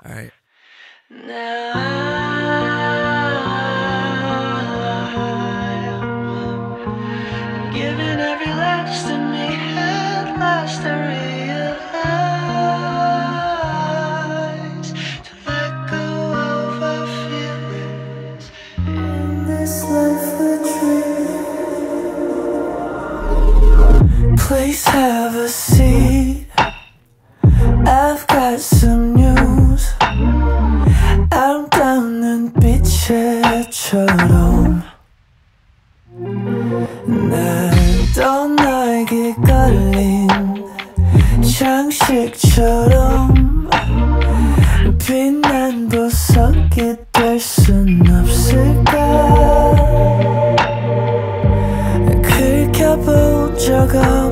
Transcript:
Alright. Now I'm giving every last of me, at last I realize to let go of our feelings. In this life we're dreaming. Please have a seat, I've got some news. 아름다운 빛에처럼 날 떠나게 걸린 장식처럼 빛난 보석이 될 순 없을까? 긁혀본 적